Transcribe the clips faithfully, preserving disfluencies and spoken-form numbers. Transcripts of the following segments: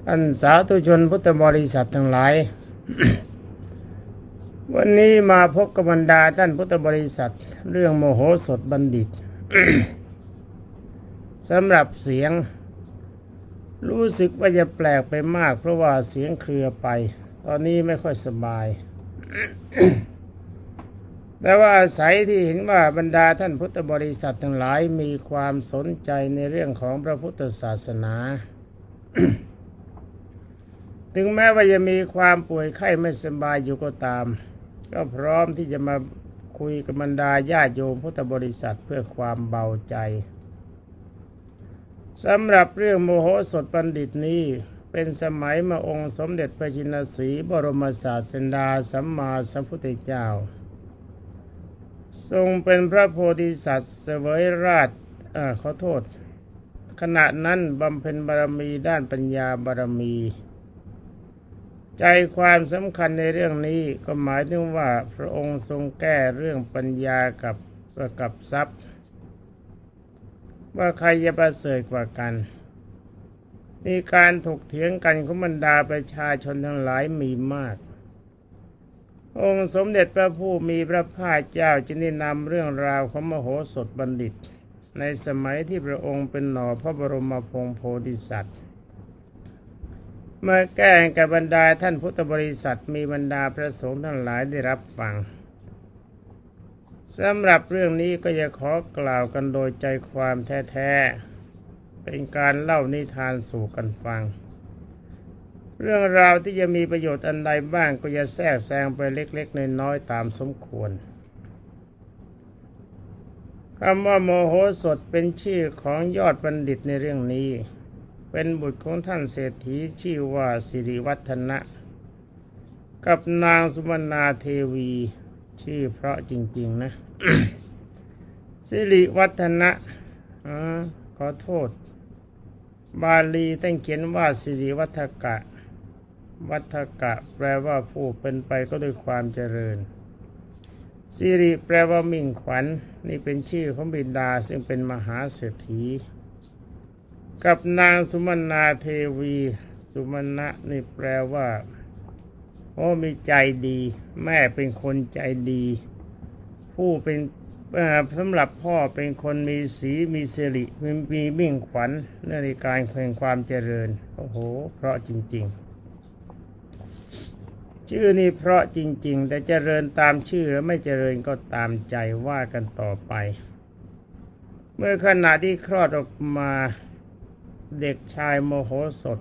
ท่านสาธุชนพุทธบริษัททั้งหลาย วันนี้มาพบกับบรรดาท่านพุทธบริษัทเรื่องโมโหสถบัณฑิต สำหรับเสียงรู้สึกว่าจะแปลกไปมากเพราะว่าเสียงเครือไปตอนนี้ไม่ค่อยสบาย แต่ว่าอาศัยที่เห็นว่าบรรดาท่านพุทธบริษัททั้งหลายมีความสนใจในเรื่องของพระพุทธศาสนา ถึงแม้ว่าจะมีความป่วยไข้ไม่สบายอยู่ก็ตามก็พร้อมที่จะมาคุยกับบรรดาญาติโยมพุทธบริษัทเพื่อความเบาใจสำหรับเรื่องโมโหสถบัณฑิตนี้เป็นสมัยมาองค์สมเด็จพระจินสีห์บรมศาสดาสัมมาสัมพุทธเจ้าทรงเป็นพระโพธิสัตว์เสวยราชเอ่อขอโทษขณะนั้นบำเพ็ญบารมีด้านปัญญาบารมีใจความสำคัญในเรื่องนี้ก็หมายถึงว่าพระองค์ทรงแก้เรื่องปัญญากับกับทรัพย์ว่าใครจะประเสริฐกว่ากันมีการถกเถียงกันของบรรดาประชาชนทั้งหลายมีมากองค์สมเด็จพระผู้มีพระภาคเจ้าจึงได้นำเรื่องราวของมโหสถบัณฑิตในสมัยที่พระองค์เป็นหน่อพระบรมพงศ์โพธิสัตว์มาแก้กับบรรดาท่านพุทธบริษัทมีบรรดาพระสงฆ์ทั้งหลายได้รับฟังสำหรับเรื่องนี้ก็จะขอกล่าวกันโดยใจความแท้ๆเป็นการเล่านิทานสู่กันฟังเรื่องราวที่จะมีประโยชน์อันใดบ้างก็จะแทรกแซงไปเล็กๆน้อยๆตามสมควรคำว่าโมโหสถเป็นชื่อของยอดบัณฑิตในเรื่องนี้เป็นบุตรของท่านเศรษฐีชื่อว่าสิริวัฒนะกับนางสุวรรณาเทวีชื่อเพราะจริงๆนะ สิริวัฒนะอ๋อขอโทษบาลีตั้งเขียนว่าสิริวัฒกะวัฒกะแปลว่าผู้เป็นไปก็ด้วยความเจริญสิริแปลว่ามิ่งขวัญนี่เป็นชื่อของบิดาซึ่งเป็นมหาเศรษฐีกับนางสุมนาเทวีสุมนะนี่แปลว่าโอ้มีใจดีแม่เป็นคนใจดีผู้เป็นสำหรับพ่อเป็นคนมีสีมีสิริมีมีมิ่งขวัญในการแห่งความเจริญโอ้โหเพราะจริงๆชื่อนี้เพราะจริงๆแต่เจริญตามชื่อหรือไม่เจริญก็ตามใจว่ากันต่อไปเมื่อขณะที่คลอดออกมาเด็กชายโมโหสถ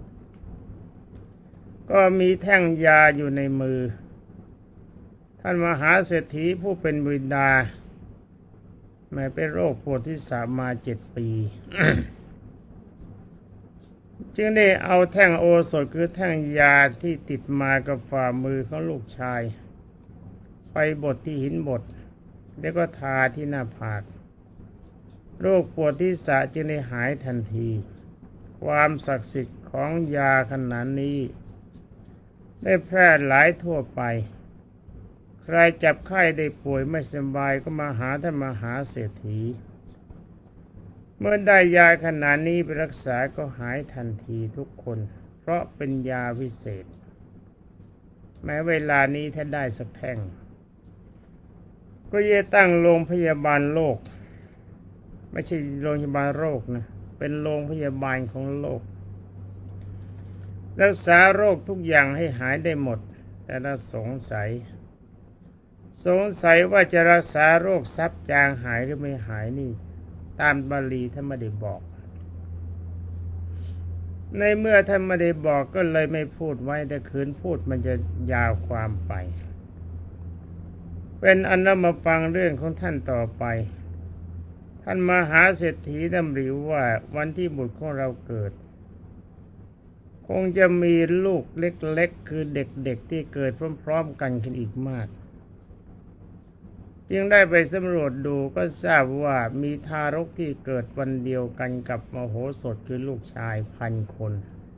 ก็มีแท่งยาอยู่ในมือท่านมหาเศรษฐีผู้เป็นบิดาแม้เป็นโรคปวดที่สามมาเจ็ดปี จึงได้เอาแท่งโอสถคือแท่งยาที่ติดมากับฝ่ามือของลูกชายไปบดที่หินบดแล้วก็ทาที่หน้าผากโรคปวดที่สะจึงได้หายทันทีความศักดิ์สิทธิ์ของยาขนาดนี้ได้แพร่หลายทั่วไปใครจับไข้ได้ป่วยไม่สบายก็มาหาท่านมหาเศรษฐีเมื่อได้ยาขนาดนี้ไปรักษาก็หายทันทีทุกคนเพราะเป็นยาวิเศษแม้เวลานี้ถ้าได้สักแท่งก็จะตั้งโรงพยาบาลโลกไม่ใช่โรงพยาบาลโรคนะเป็นโรงพยาบาลของโลกรักษาโรคทุกอย่างให้หายได้หมดแต่ถ้าสงสัยสงสัยว่าจะรักษาโรคซับจางหายหรือไม่หายนี่ตามบาลีท่านไม่ได้บอกในเมื่อท่านไม่ได้บอกก็เลยไม่พูดไว้แต่คืนพูดมันจะยาวความไปเป็นอันนำมาฟังเรื่องของท่านต่อไปท่านมหาเศรษฐีดำริว่าวันที่บุตรของเราเกิดคงจะมีลูกเล็กๆคือเด็กๆที่เกิดพร้อมๆกันขึ้นอีกมากจึงได้ไปสำรวจดูก็ทราบว่ามีทารกที่เกิดวันเดียวกันกับมโหสถคือลูกชายพันคน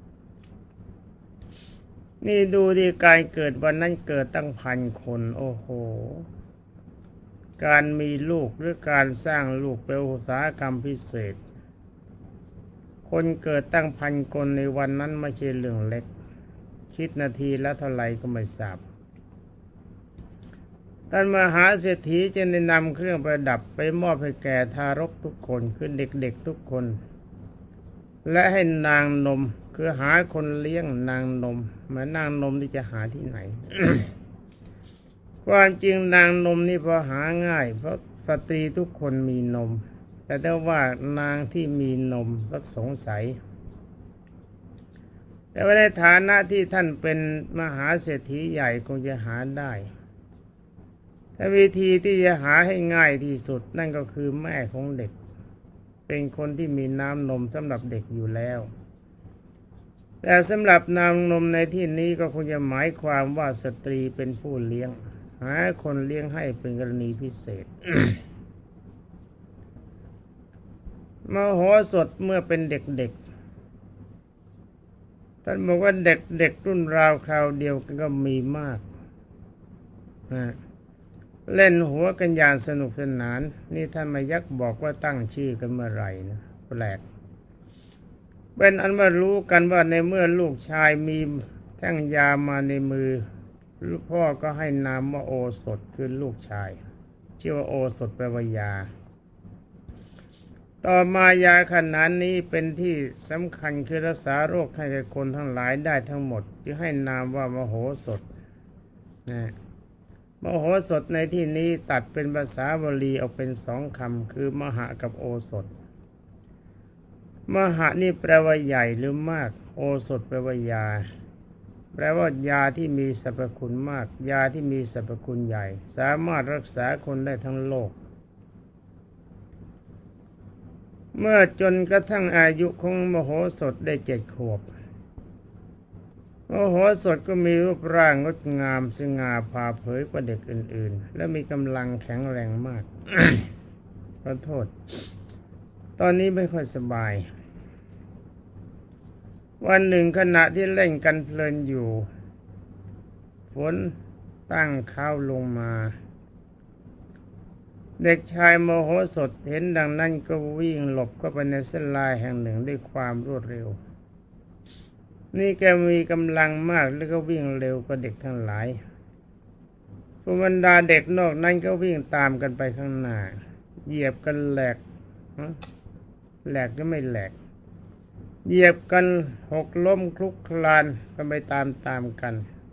นี่ดูดีการเกิดวันนั้นเกิดตั้งพันคนโอ้โหการมีลูกหรือการสร้างลูกเป็นอุตสาหกรรมพิเศษคนเกิดตั้งพันคนในวันนั้นไม่ใช่เรื่องเล็กคิดนาทีละเท่าไหร่ก็ไม่ทราบท่านมหาเศรษฐีจึงได้นำเครื่องประดับไปมอบให้แก่ทารกทุกคนคือเด็กๆทุกคนและให้นางนมคือหาคนเลี้ยงนางนมเหมือนนางนมที่จะหาที่ไหน ความจริงนางนมนี่พอหาง่ายเพราะสตรีทุกคนมีนมแต่ถ้าว่านางที่มีนมสักสงสัยแต่ว่าในฐานะที่ท่านเป็นมหาเศรษฐีใหญ่คงจะหาได้แต่วิธีที่จะหาให้ง่ายที่สุดนั่นก็คือแม่ของเด็กเป็นคนที่มีน้ำนมสำหรับเด็กอยู่แล้วแต่สำหรับน้ำนมในที่นี้ก็คงจะหมายความว่าสตรีเป็นผู้เลี้ยงหาคนเลี้ยงให้เป็นกรณีพิเศษ มโหสถเมื่อเป็นเด็กๆท่านบอกว่าเด็กๆรุ่นราวคราวเดียวกันก็มีมากนะเล่นหัวกันอย่างสนุกสนานนี่ท่านมายักบอกว่าตั้งชื่อกันเมื่อไหร่นะแปลกเป็นอันว่ารู้กันว่าในเมื่อลูกชายมีแท่งยามาในมือลูกพ่อก็ให้นามว่าโอสถคือลูกชายชื่อว่าโอสถแปลว่ายาต่อมายาขนาดนี้เป็นที่สำคัญคือรักษาโรคให้แก่คนทั้งหลายได้ทั้งหมดจึงให้นามว่ามโหสถนะมโหสถในที่นี้ตัดเป็นภาษาบาลีออกเป็นสองคำคือมหะกับโอสถมหะนี่แปลว่าใหญ่หรือมากโอสถแปลว่ายาแปลว่ายาที่มีสรรพคุณมากยาที่มีสรรพคุณใหญ่สามารถรักษาคนได้ทั้งโลกเมื่อจนกระทั่งอายุของมโหสถได้เจ็ดขวบมโหสถก็มีรูปร่างงดงามสง่าผ่าเผยกว่าเด็กอื่นๆและมีกำลังแข็งแรงมาก ขอโทษตอนนี้ไม่ค่อยสบายวันหนึ่งขณะที่เล่นกันเพลินอยู่ฝนตั้งข้าวลงมาเด็กชายโมโหสถเห็นดังนั้นก็วิ่งหลบเข้าไปในเส้นลายแห่งหนึ่งด้วยความรวดเร็วนี่แกมีกำลังมากแล้วก็วิ่งเร็วกว่าเด็กทั้งหลายผู้บรรดาเด็กนอกนั้นก็วิ่งตามกันไปข้างหน้าเหยียบกันแหลกแหลกก็ไม่แหลกเหยียบกันหกล้มคลุกคลานกันไปตามตามกัน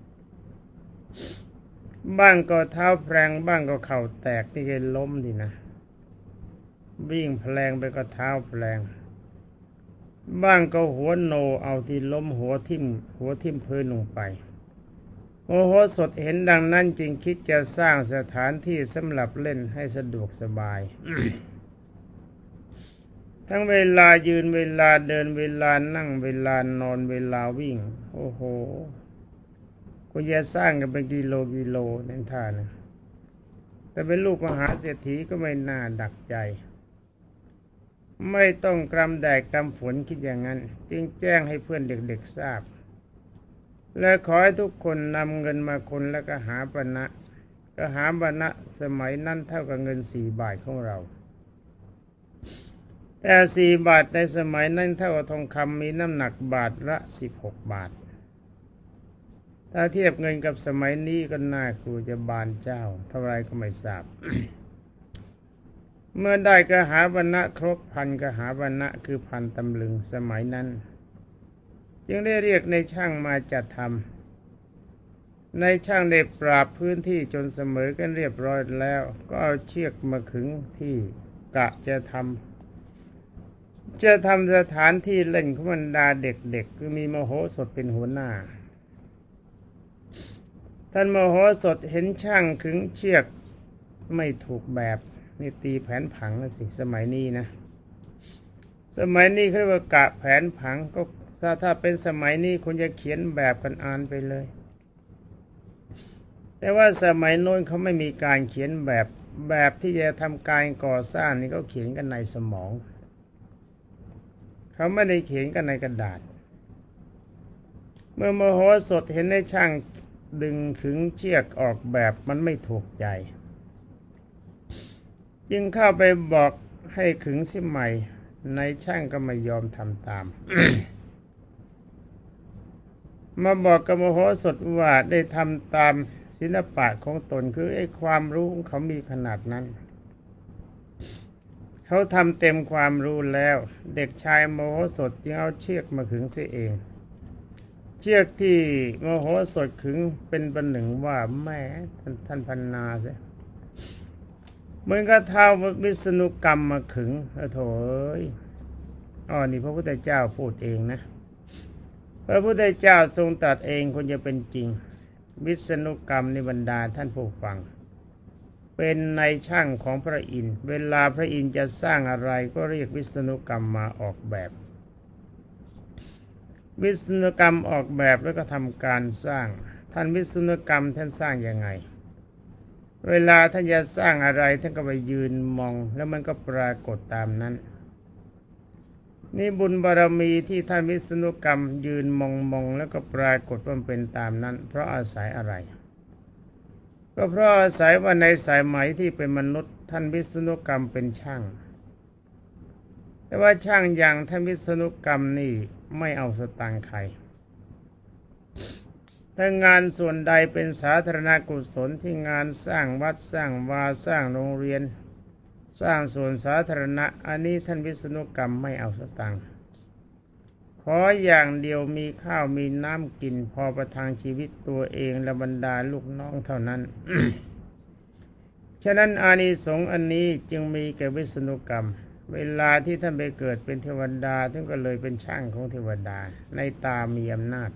บ้างก็เท้าแพลงบ้างก็เข่าแตกนี่ก็ล้มดีนะวิ่งแพลงไปก็เท้าแพลงบ้างก็หัวโนเอาที่ล้มหัวทิ่มหัวทิ่มพื้นลงไปโมโหสถเห็นดังนั้นจึงคิดจะสร้างสถานที่สำหรับเล่นให้สะดวกสบาย ทั้งเวลายืนเวลาเดินเวลานั่งเวลานอนเวลาวิ่งโอ้โหก็จะสร้างกันเป็นกิโลกิโลนั่นท่านะแต่เป็นลูกมหาเศรษฐีก็ไม่น่าดักใจไม่ต้องกรำแดดกรำฝนคิดอย่างนั้นจึงแจ้งให้เพื่อนเด็กๆทราบและขอให้ทุกคนนำเงินมาคนแล้วก็หาปณะก็หาปณะสมัยนั้นเท่ากับเงินสี่บาทของเราแต่สี่บาทในสมัยนั้นเท่ากับทองคำมีน้ำหนักบาทละสิบหกบาทถ้าเทียบเงินกับสมัยนี้ก็น่ากลัวจะบานเจ้าเท่าไรก็ไม่ทราบ เมื่อได้กหาปณะครบพันกหาปณะคือพันตำลึงสมัยนั้นจึงได้เรียกในช่างมาจัดทำในช่างได้ปราบพื้นที่จนเสมอกันเรียบร้อยแล้วก็เอาเชือกมาขึงที่กะจะทำจะทำสถานที่เล่นของบรรดาเด็กๆคือมีมโหสถเป็นหัวหน้าท่านมโหสถเห็นช่างขึงเชือกไม่ถูกแบบนี่ตีแผนผังแล้วสิสมัยนี้นะสมัยนี้เขาเรียกว่ากะแผนผังก็ถ้าเป็นสมัยนี้คุณจะเขียนแบบกันอ่านไปเลยแต่ว่าสมัยโน้นเขาไม่มีการเขียนแบบแบบที่จะทำการก่อสร้างนี่เขาเขียนกันในสมองเขาไม่ได้เขียนกันในกระดาษเมื่อมโหสถเห็นในช่างดึงขึงเชือกออกแบบมันไม่ถูกใจจึงเข้าไปบอกให้ขึงเสียใหม่นายช่างก็ไม่ยอมทำตาม มาบอกกับมโหสถว่าได้ทำตามศิลปะของตนคือไอ้ความรู้ของเขามีขนาดนั้นเขาทำเต็มความรู้แล้วเด็กชายมโหสถจึงเอาเชือกมาขึงเสียเองเชือกที่มโหสถขึงเป็นประหนึ่งว่าแม่ท่านท่านพันนาเสียเหมือนกับเท้าวิษณุกรรมมาขึงโถ่เอ้ยอ๋อนี่พระพุทธเจ้าพูดเองนะพระพุทธเจ้าทรงตรัสเองควรจะเป็นจริงวิษณุกรรมในบรรดาท่านผู้ฟังเป็นในช่างของพระอินทร์เวลาพระอินทร์จะสร้างอะไรก็เรียกวิษณุกรรมมาออกแบบวิษณุกรรมออกแบบแล้วก็ทำการสร้างท่านวิษณุกรรมท่านสร้างยังไงเวลาท่านจะสร้างอะไรท่านก็ไปยืนมองแล้วมันก็ปรากฏตามนั้นนี่บุญบารมีที่ท่านวิษณุกรรมยืนมองมองแล้วก็ปรากฏว่าเป็นตามนั้นเพราะอาศัยอะไรก็เพราะอาศัยว่าในสายไหมที่เป็นมนุษย์ท่านวิษณุกรรมเป็นช่างแต่ว่าช่างอย่างท่านวิษณุกรรมนี่ไม่เอาสตางค์ใครถ้างานส่วนใดเป็นสาธารณกุศลที่งานสร้างวัดสร้างวาสร้างโรงเรียนสร้างส่วนสาธารณะอันนี้ท่านวิษณุกรรมไม่เอาสตางค์ขออย่างเดียวมีข้าวมีน้ำกินพอประทังชีวิตตัวเองและบรรดาลูกน้องเท่านั้น ฉะนั้นอานิสงส์อันนี้จึงมีแก่วิษณุกรรมเวลาที่ท่านไปเกิดเป็นเทวดาท่านก็เลยเป็นช่างของเทวดาในตามีอำนาจ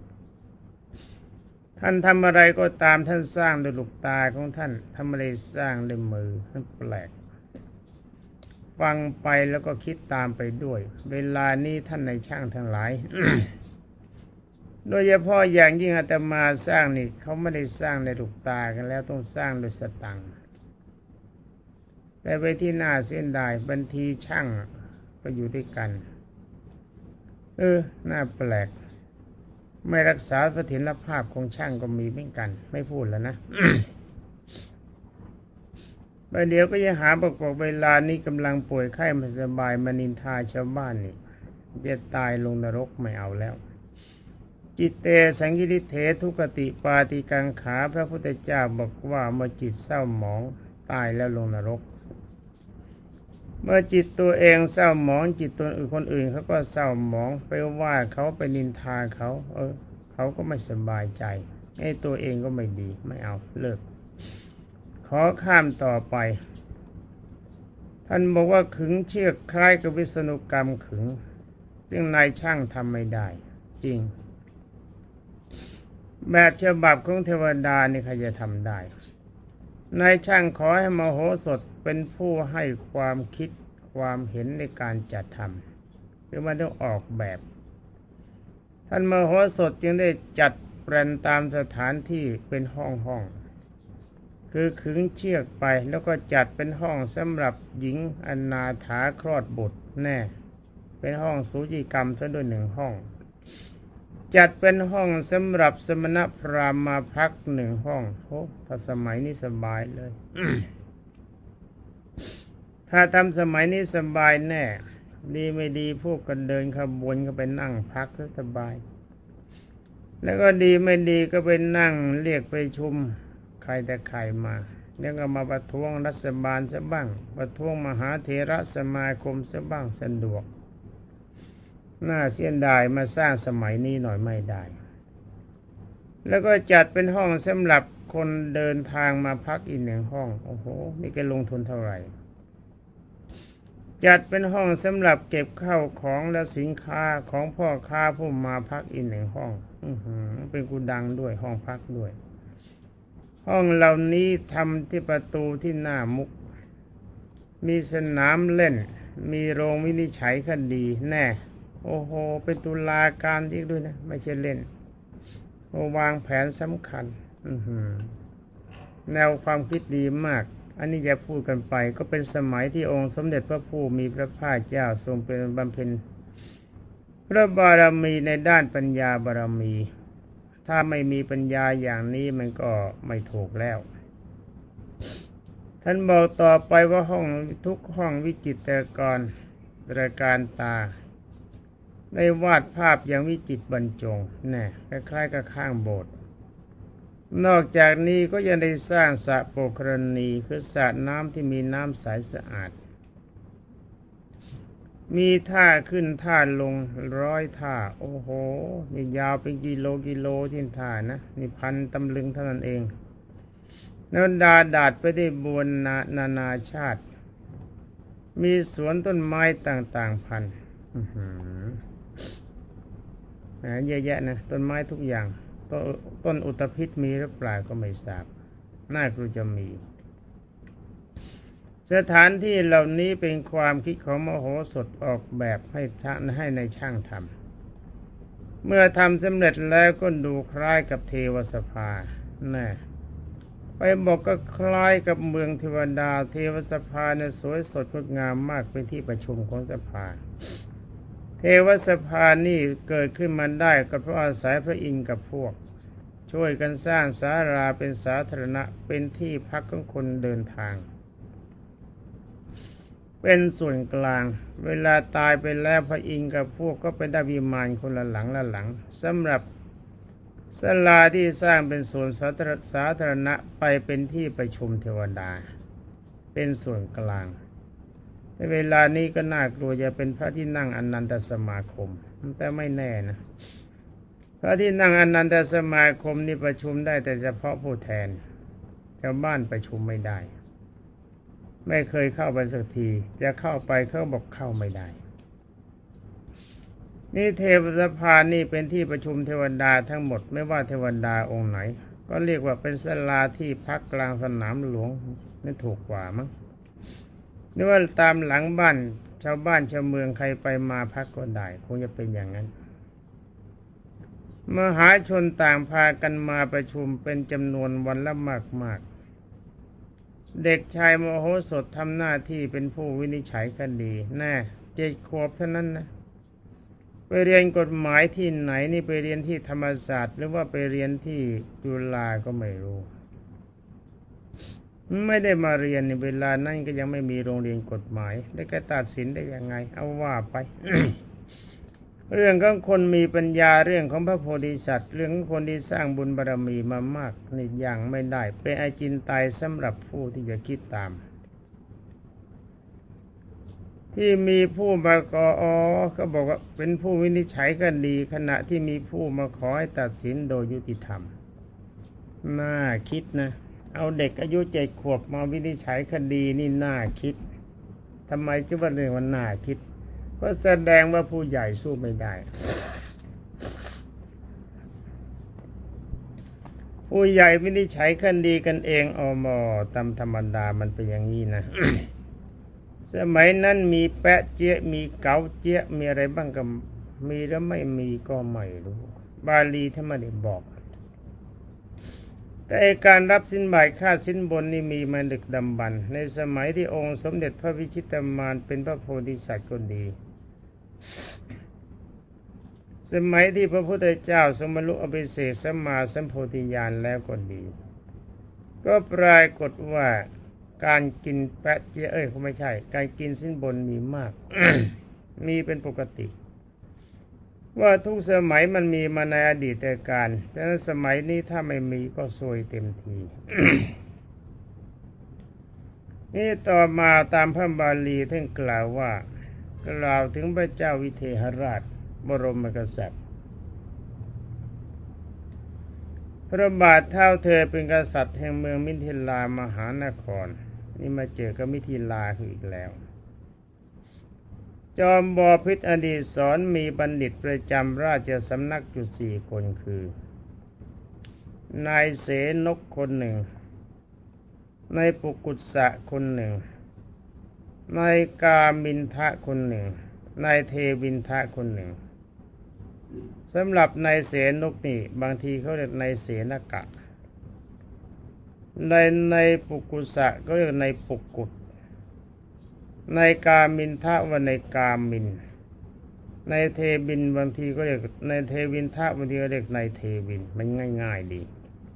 ท่านทำอะไรก็ตามท่านสร้างด้วยลูกตาของท่านทำอะไรสร้างด้วยมือท่านแปลกฟังไปแล้วก็คิดตามไปด้วยเวลานี้ท่านในช่างทั้งหลาย โดยเฉพาะอย่างยิ่งอาตมาสร้างนี่เขาไม่ได้สร้างในลูกตากันแล้วต้องสร้างโดยสตังค์แต่ไปที่หน้าเส้นได้บางทีช่างก็อยู่ด้วยกันเออน่าแปลกไม่รักษาเสถียรภาพของช่างก็มีเหมือนกันไม่พูดแล้วนะ ไปเดี๋ยวก็จะหาประกอบเวลานี้กำลังป่วยไข้ไม่สบายมานินทาชาวบ้านนี่จะตายลงนรกไม่เอาแล้วจิตเตสังกิริเถทุกติปาติกังขาพระพุทธเจ้าบอกว่าเมื่อจิตเศร้าหมองตายแล้วลงนรกเมื่อจิตตัวเองเศร้าหมองจิตตัวอื่นคนอื่นเขาก็เศร้าหมองไปว่าเขาไปนินทาเขาเออเขาก็ไม่สบายใจไอ้ตัวเองก็ไม่ดีไม่เอาเลิกขอข้ามต่อไปท่านบอกว่าขึงเชือกคล้ายกับวิษณุกรรมขึงซึ่งนายช่างทำไม่ได้จริงแบบฉบับของเทวดานี่ใครจะทำได้นายช่างขอให้มโหสถเป็นผู้ให้ความคิดความเห็นในการจัดทำคือมันต้องออกแบบท่านมโหสถจึงได้จัดแปลนตามสถานที่เป็นห้องห้องคือขึงเชือกไปแล้วก็จัดเป็นห้องสำหรับหญิงอนาถาคลอดบุตรแน่เป็นห้องสูจิกรรมซะด้วยหนึ่งห้องจัดเป็นห้องสำหรับสมณพราหมณ์มาพักหนึ่งห้องโอ้ถ้าสมัยนี้สบายเลย ถ้าทำสมัยนี้สบายแน่ดีไม่ดีพวกกันเดินขบวนก็ไปนั่งพักสบายแล้วก็ดีไม่ดีก็ไปนั่งเรียกไปชุมใครแต่ใครมาแล้วก็มาประท้วงรัฐบาลซะบ้างประท้วงมหาเถระสมาคมซะบ้างสะดวกน่าเสียดายมาสร้างสมัยนี้หน่อยไม่ได้แล้วก็จัดเป็นห้องสำหรับคนเดินทางมาพักอีกหนึ่งห้องโอ้โหนี่แกลงทุนเท่าไหร่จัดเป็นห้องสำหรับเก็บข้าวของและสินค้าของพ่อค้าผู้มาพักอีกหนึ่งห้องอื้อหือเป็นกุดังด้วยห้องพักด้วยห้องเหล่านี้ทำที่ประตูที่หน้ามุกมีสนามเล่นมีโรงวินิจฉัยคดีแน่โอ้โหเป็นตุลาการที่ด้วยนะไม่ใช่เล่นวางแผนสำคัญแนวความคิดดีมากอันนี้จะพูดกันไปก็เป็นสมัยที่องค์สมเด็จพระผู้มีพระภาคเจ้าทรงเป็นบำเพ็ญพระบารมีในด้านปัญญาบารมีถ้าไม่มีปัญญาอย่างนี้มันก็ไม่ถูกแล้วท่านบอกต่อไปว่าห้องทุกห้องวิจิตรกรตระการตาได้วาดภาพอย่างวิจิตรบรรจงแน่คล้ายๆกับข้างโบสถ์นอกจากนี้ก็ยังได้สร้างสระโปกรณีคือสระน้ำที่มีน้ำใสสะอาดมีท่าขึ้นท่าลงร้อยท่าโอ้โหนี่ยาวเป็นกิโลกิโลที่ท่านะนี่พันตำลึงเท่านั้นเองแล้วดาดาดไปได้บวนนานานาชาติมีสวนต้นไม้ต่างๆพันแหมเยอะแยะนะต้นไม้ทุกอย่างต้นต้นอุตภิษมีหรือเปล่าก็ไม่ทราบน่ากลัวจะมีสถานที่เหล่านี้เป็นความคิดของมโหสถออกแบบให้ท่านให้ในช่างทำเมื่อทำสำเร็จแล้วก็ดูคล้ายกับเทวสภาแน่ไปบอกก็คล้ายกับเมืองเทวดาเทวสภาเนี่ยสวยสดงดงามมากเป็นที่ประชุมของสภาเทวสภานี่เกิดขึ้นมาได้ก็เพราะอาศัยพระอินทร์กับพวกช่วยกันสร้างศาลาเป็นสาธารณะเป็นที่พักของคนเดินทางเป็นส่วนกลางเวลาตายไปแล้วพระอินทร์กับพวกก็ไปได้วิมานคนละหลังละหลังสำหรับศาลาที่สร้างเป็นส่วนสาธารณะไปเป็นที่ประชุมเทวดาเป็นส่วนกลางในเวลานี้ก็น่ากลัวจะเป็นพระที่นั่งอนันตสมาคมแต่ไม่แน่นะพระที่นั่งอนันตสมาคมนี่ประชุมได้แต่เฉพาะผู้แทนชาวบ้านประชุมไม่ได้ไม่เคยเข้าไปสักทีจะเข้าไปเขาบอกเข้าไม่ได้นี่เทวสภานี่เป็นที่ประชุมเทวดาทั้งหมดไม่ว่าเทวดาองค์ไหนก็เรียกว่าเป็นศาลาที่พักกลางสนามหลวงนี่ถูกกว่ามั้งนี่ว่าตามหลังบ้านชาวบ้านชาวเมืองใครไปมาพักก็ได้คงจะเป็นอย่างนั้นมหาชนต่างพากันมาประชุมเป็นจำนวนวันละมากๆเด็กชายมโหสถทำหน้าที่เป็นผู้วินิจฉัยคดีแน่เจ็ดขวบเท่านั้นนะไปเรียนกฎหมายที่ไหนนี่ไปเรียนที่ธรรมศาสตร์หรือว่าไปเรียนที่จุฬาก็ไม่รู้ไม่ได้มาเรียนในเวลานั้นก็ยังไม่มีโรงเรียนกฎหมายได้ก็ตัดสินได้ยังไงเอาว่าไป เรื่องของคนมีปัญญาเรื่องของพระโพธิสัตว์เรื่องของคนที่สร้างบุญบารมีมามากนี่ยังไม่ได้เป็นอาจินไตยสำหรับผู้ที่จะคิดตามที่มีผู้มาขออ๋อเขาบอกว่าเป็นผู้วินิจฉัยคดีขณะที่มีผู้มาขอให้ตัดสินโดยยุติธรรมน่าคิดนะเอาเด็กอายุเจ็ดขวบมาวินิจฉัยคดีนี่น่าคิดทำไมจึงว่าเรื่องมันน่าคิดก็แสดงว่าผู้ใหญ่สู้ไม่ได้ผู้ใหญ่วินิจฉัยคดีกันเองอมตามธรรมดามันเป็นอย่างนี้นะ สมัยนั้นมีแปะเจี๊ยมีเก๋าเจี๊ยมีอะไรบ้างก็มีแล้วไม่มีก็ไม่รู้บาลีท่านไม่ได้บอกแต่การรับสินบาทค่าสินบนนี่มีมาดึกดำบรรพ์ในสมัยที่องค์สมเด็จพระวิชิตามานเป็นพระโพธิสัตว์ก็ดีสมัยที่พระพุทธเจ้าสมรุอภิเษกสัมมาสัมโพธิญาณแล้วก็ดีก็ปรากฏว่าการกินแปะเจี๊ยเอ้ยเขาไม่ใช่การกินสินบนมีมาก มีเป็นปกติว่าทุกสมัยมันมีมาในอดีตการแต่สมัยนี้ถ้าไม่มีก็ซวยเต็มที นี่ต่อมาตามพระบาลีท่านกล่าวว่ากล่าวถึงพระเจ้าวิเทหราชบรมกษัตริย์พระบาทเท้าเธอเป็นกษัตริย์แห่งเมืองมิถิลามหานครนี่มาเจอกับมิถิลาคืออีกแล้วจอมบพิตรอดีศรมีบัณฑิตประจำราชสำนักอยู่สี่คนคือนายเสนกคนหนึ่งนายปุกุสะคนหนึ่งนายกามินทะคนหนึ่งนายเทวินทะคนหนึ่งสำหรับนายเสนกนี่บางทีเขาเรียกนายเสนกะในในปุกุสะก็เรียกนายปุกุตในกามินทะว่าในกามินในเทวินบางทีก็เรียกในเทวินทะบางทีก็เรียกในเทวินมันง่ายๆดี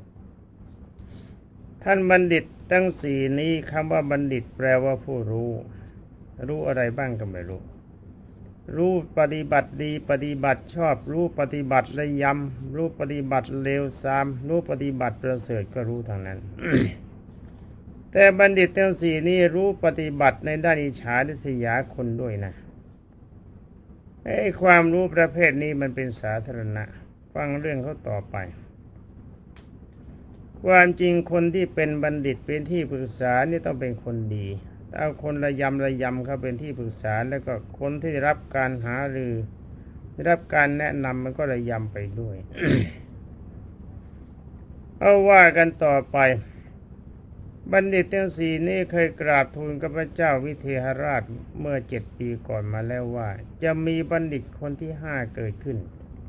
ท่านบัณฑิตทั้งสี่นี้คำว่าบัณฑิตแปลว่าผู้รู้รู้อะไรบ้างก็ไม่รู้รู้ปฏิบัติดีปฏิบัติชอบรู้ปฏิบัติระยำรู้ปฏิบัติเลวทรามรู้ปฏิบัติประเสริฐก็รู้ทางนั้น แต่บัณฑิตทั้งสี่นี้รู้ปฏิบัติในด้านอิจฉาริษยาคนด้วยนะไอ้ความรู้ประเภทนี้มันเป็นสาธารณะฟังเรื่องเขาต่อไปความจริงคนที่เป็นบัณฑิตเป็นที่ปรึกษานี่ต้องเป็นคนดีเอาคนระยำระยำเขาเป็นที่ปรึกษาแล้วก็คนที่ได้รับการหารือได้รับการแนะนำมันก็ระยำไปด้วย เอาว่ากันต่อไปบัณฑิตทั้งสี่นี้เคยกราบทูลกับพระเจ้าวิเทหราชเมื่อเจ็ดปีก่อนมาแล้วว่าจะมีบัณฑิตคนที่ห้าเกิดขึ้น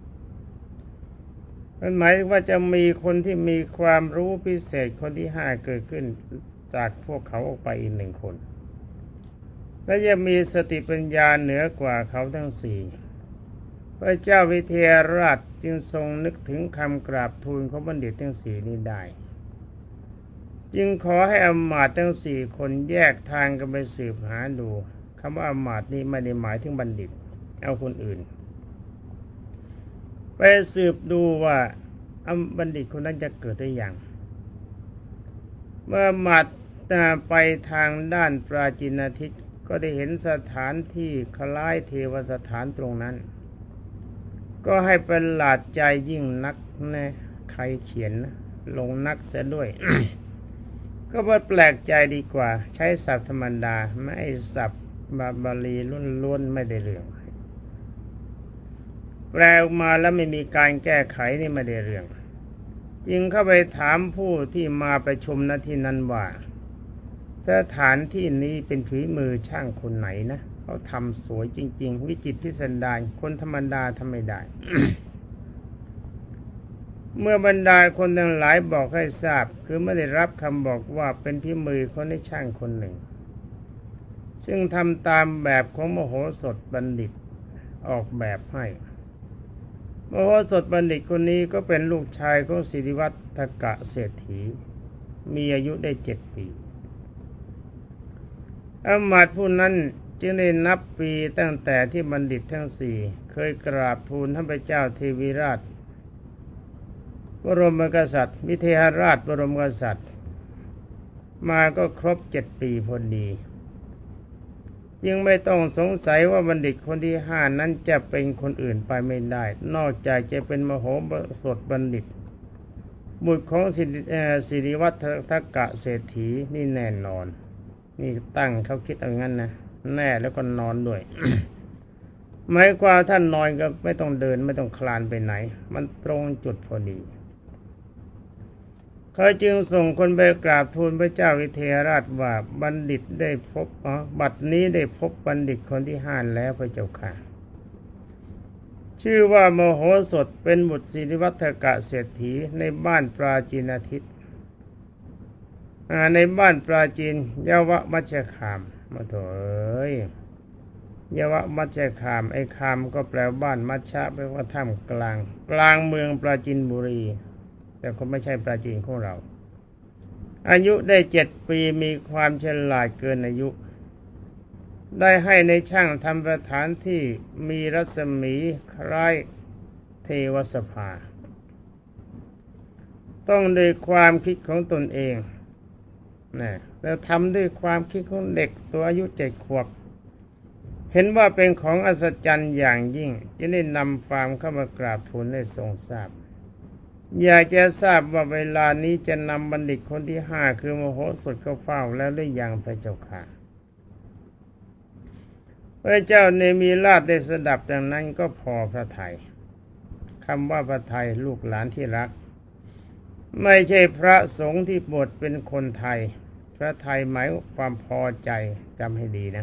มันหมายถึงว่าจะมีคนที่มีความรู้พิเศษคนที่ห้าเกิดขึ้นจากพวกเขาออกไปอีกหนึ่งคนและจะมีสติปัญญาเหนือกว่าเขาทั้งสี่พระเจ้าวิเทหราชจึงทรงนึกถึงคำกราบทูลของบัณฑิตทั้งสี่นี้ได้จึงขอให้อมาตย์ทั้งสี่คนแยกทางกันไปสืบหาดูคำว่าอมาตย์นี้ไม่ได้หมายถึงบัณฑิตเอาคนอื่นไปสืบดูว่าบัณฑิตคนนั้นจะเกิดได้อย่างเมื่ออมาตย์ไปทางด้านปราจีนทิศก็ได้เห็นสถานที่คล้ายเทวสถานตรงนั้นก็ให้ประหลาดใจยิ่งนักแน่ใครเขียนลงนักเสียด้วย ก็ว่าแปลกใจดีกว่าใช้ศัพท์ธรรมดาไม่ศัพท์บาลีล้วนๆไม่ได้เรื่องแปลออกมาแล้วไม่มีการแก้ไขนี่ไม่ได้เรื่องจึงเข้าไปถามผู้ที่มาประชุมณที่นั้นว่าสถานที่นี้เป็นฝีมือช่างคนไหนนะเขาทำสวยจริงๆวิจิตรพิสดารคนธรรมดาทำไม่ได้ เมื่อบรรดาคนทั้งหลายบอกให้ทราบคือไม่ได้รับคำบอกว่าเป็นฝีมือคนในช่างคนหนึ่งซึ่งทำตามแบบของมโหสถบัณฑิตออกแบบให้มโหสถบัณฑิตคนนี้ก็เป็นลูกชายของสิริวัฒกะเศรษฐีมีอายุได้เจ็ดปีอมาตย์ผู้นั้นจึงได้นับปีตั้งแต่ที่บัณฑิตทั้งสี่เคยกราบทูลท่านพระเจ้าเทวีราชบรมกษัตริย์วิเทหราชบรมกษัตริย์มาก็ครบเจ็ดปีพอดียังไม่ต้องสงสัยว่าบัณฑิตคนที่ห้านั้นจะเป็นคนอื่นไปไม่ได้นอกจากจะเป็นมโหสถบัณฑิตบุตรของสิริวัฒกะเศรษฐีนี่แน่นอนนี่ตั้งเขาคิดเอางั้นนะแน่แล้วก็นอนด้วย หมายความท่านนอนก็ไม่ต้องเดินไม่ต้องคลานไปไหนมันตรงจุดพอดีเขาจึงส่งคนไปกราบทูลพระเจ้าวิเทหราชว่าบัณฑิตได้พบอ๋อบัดนี้ได้พบบัณฑิตคนที่ห้าแล้วพระเจ้าค่ะชื่อว่ามโหสถเป็นบุตรสิริวัฒกะเศรษฐีในบ้านปราจีนทิศในบ้านปราจีนยวมัชฌคามมาเถอยยวมัชฌคามไอ้คามก็แปลบ้านมัชชะแปลว่าถ้ำกลางกลางเมืองปราจีนบุรีแต่ก็ไม่ใช่ปราจีนของเราอายุได้เจ็ดปีมีความฉลาดเกินอายุได้ให้ในช่างทำสถานที่มีรัศมีคล้ายเทวสภาต้องด้วยความคิดของตนเองนะแล้วทำด้วยความคิดของเด็กตัวอายุเจ็ดขวบเห็นว่าเป็นของอัศจรรย์อย่างยิ่งจะได้นำความเข้ามากราบทูลให้ทรงทราบอยากจะทราบว่าเวลานี้จะนำบัณฑิตคนที่ห้าคือมโหสถเข้าเฝ้าแล้วหรือยังพระเจ้าค่ะพระเจ้าเนมิราชได้สดับดังนั้นก็พอพระทัยคำว่าพระทัยลูกหลานที่รักไม่ใช่พระสงฆ์ที่บวชเป็นคนไทยพระทัยหมายความพอใจจำให้ดีนะ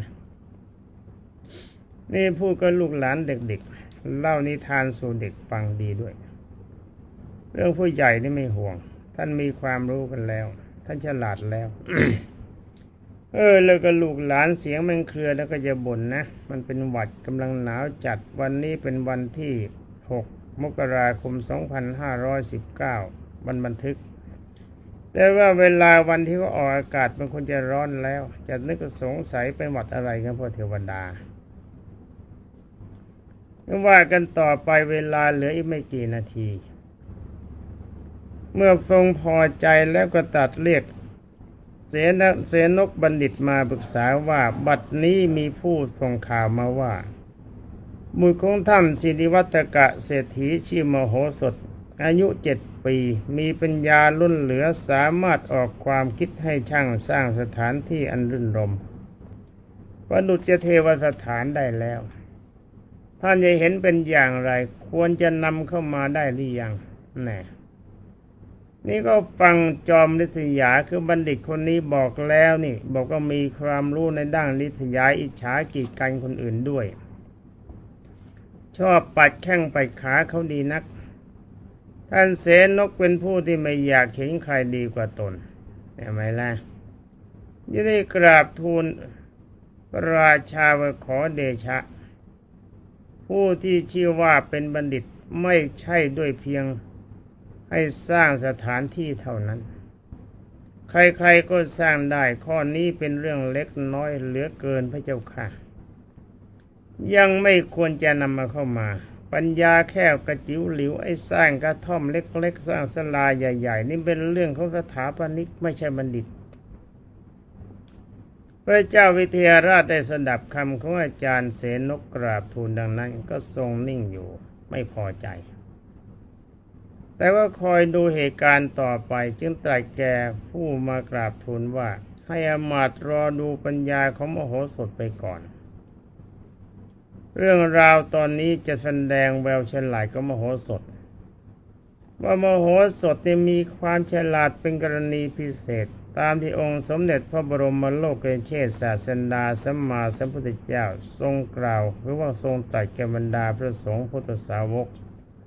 นี่พูดกับลูกหลานเด็กๆเล่านิทานสู่เด็กฟังดีด้วยเรื่องผู้ใหญ่นี่ไม่ห่วงท่านมีความรู้กันแล้วท่านฉลาดแล้ว เออแล้วก็ลูกหลานเสียงมันเครือแล้วก็จะบ่นนะมันเป็นหวัดกำลังหนาวจัดวันนี้เป็นวันที่หกมกราคมสองพันห้าร้อยสิบเก้าวันบันทึกแต่ว่าเวลาวันที่เขาออกอากาศมันควรจะร้อนแล้วจะนึกสงสัยเป็นหวัดอะไรกันพ่อเทวดาว่ากันต่อไปเวลาเหลืออีกไม่กี่นาทีเมื่อทรงพอใจแล้วก็ตรัสเรียกเสนเสนกบัณฑิตมาปรึกษาว่าบัดนี้มีผู้ส่งข่าวมาว่าบุตรของท่านสิริวัฒกะเศรษฐีชื่อมโหสถอายุเจ็ดปีมีปัญญาล้นเหลือสามารถออกความคิดให้ช่างสร้างสถานที่อันรื่นรมย์ประดุจเทวสถานได้แล้วท่านจะเห็นเป็นอย่างไรควรจะนำเข้ามาได้หรือยังแน่นี่ก็ฟังจอมฤทธิยาคือบัณฑิตคนนี้บอกแล้วนี่บอกว่ามีความรู้ในด้านฤทธิยาอิจฉากีดกันคนอื่นด้วยชอบปัดแข้งปัดขาเขาดีนักท่านเสนกเป็นผู้ที่ไม่อยากเห็นใครดีกว่าตนเห็นไหมล่ะยิ่งได้กราบทูลราชาว่าขอเดชะผู้ที่ชื่อว่าเป็นบัณฑิตไม่ใช่ด้วยเพียงให้สร้างสถานที่เท่านั้นใครๆก็สร้างได้ข้อนี้เป็นเรื่องเล็กน้อยเหลือเกินพระเจ้าค่ะยังไม่ควรจะนำมาเข้ามาปัญญาแค่กระจิ๋วหลิวไอ้สร้างกระท่อมเล็กๆสร้างศาลาใหญ่ๆนี่เป็นเรื่องของสถาปนิกไม่ใช่บัณฑิตพระเจ้าวิเทหราชได้สดับคำของอาจารย์เสนกกราบทูลดังนั้นก็ทรงนิ่งอยู่ไม่พอใจแต่ว่าคอยดูเหตุการณ์ต่อไปจึงตรัสแก่ผู้มากราบทูลว่าให้อมาตย์รอดูปัญญาของมโหสถไปก่อนเรื่องราวตอนนี้จะแสดงแววฉลาดของมโหสถว่ามโหสถเนี่ยมีความฉลาดเป็นกรณีพิเศษตามที่องค์สมเด็จพระบรมโลกเชษศาสดาสัมมาสัมพุทธเจ้าทรงกล่าวหรือว่าทรงตรัสแก่บรรดาพระสงฆ์พุทธสาวก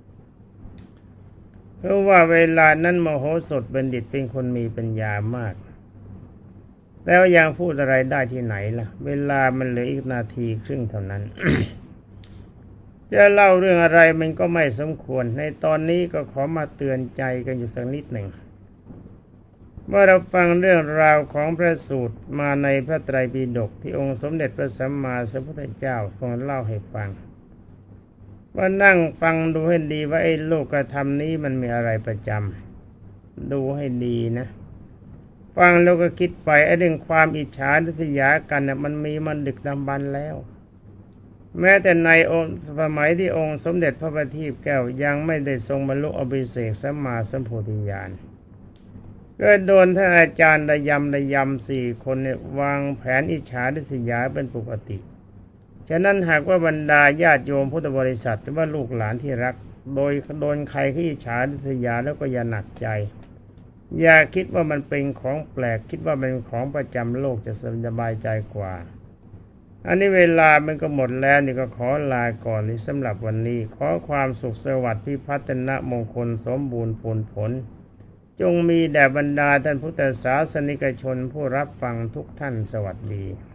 เพราะว่าเวลานั้นมโหสถบัณฑิตเป็นคนมีปัญญามากแล้วยังพูดอะไรได้ที่ไหนล่ะเวลามันเหลืออีกนาทีครึ่งเท่านั้น จะเล่าเรื่องอะไรมันก็ไม่สมควรในตอนนี้ก็ขอมาเตือนใจกันอยู่สักนิดหนึ่งเมื่อเราฟังเรื่องราวของพระสูตรมาในพระไตรปิฎกที่องค์สมเด็จพระสัมมาสัมพุทธเจ้าทรงเล่าให้ฟังว่านั่งฟังดูให้ดีว่าไอ้โลกธรรมนี้มันมีอะไรประจำดูให้ดีนะฟังแล้วก็คิดไปไอ้เรื่องความอิจฉาริษยากันน่ะมันมีมันดึกดำบรรพ์แล้วแม้แต่ในองค์สมัยที่องค์สมเด็จพระบัณฑิตแก้วยังไม่ได้ทรงบรรลุอภิเษกสัมมาสัมโพธิญาณก็โดนท่านอาจารย์ระยำระยำสี่คนเนี่ยวางแผนอิจฉาริษยาเป็นปกติฉะนั้นหากว่าบรรดาญาติโยมพุทธบริษัทหรือว่าลูกหลานที่รักโดยโดนใครที่อิจฉาริษยาแล้วก็อย่าหนักใจอย่าคิดว่ามันเป็นของแปลกคิดว่าเป็นของประจำโลกจะสบายใจกว่าอันนี้เวลามันก็หมดแล้วนี่ก็ขอลาก่อนนี้สำหรับวันนี้ขอความสุขสวัสดิ์พิพัฒนมงคลสมบูรณ์ผลผลจงมีแด่บรรดาท่านพุทธศาสนิกชนผู้รับฟังทุกท่านสวัสดี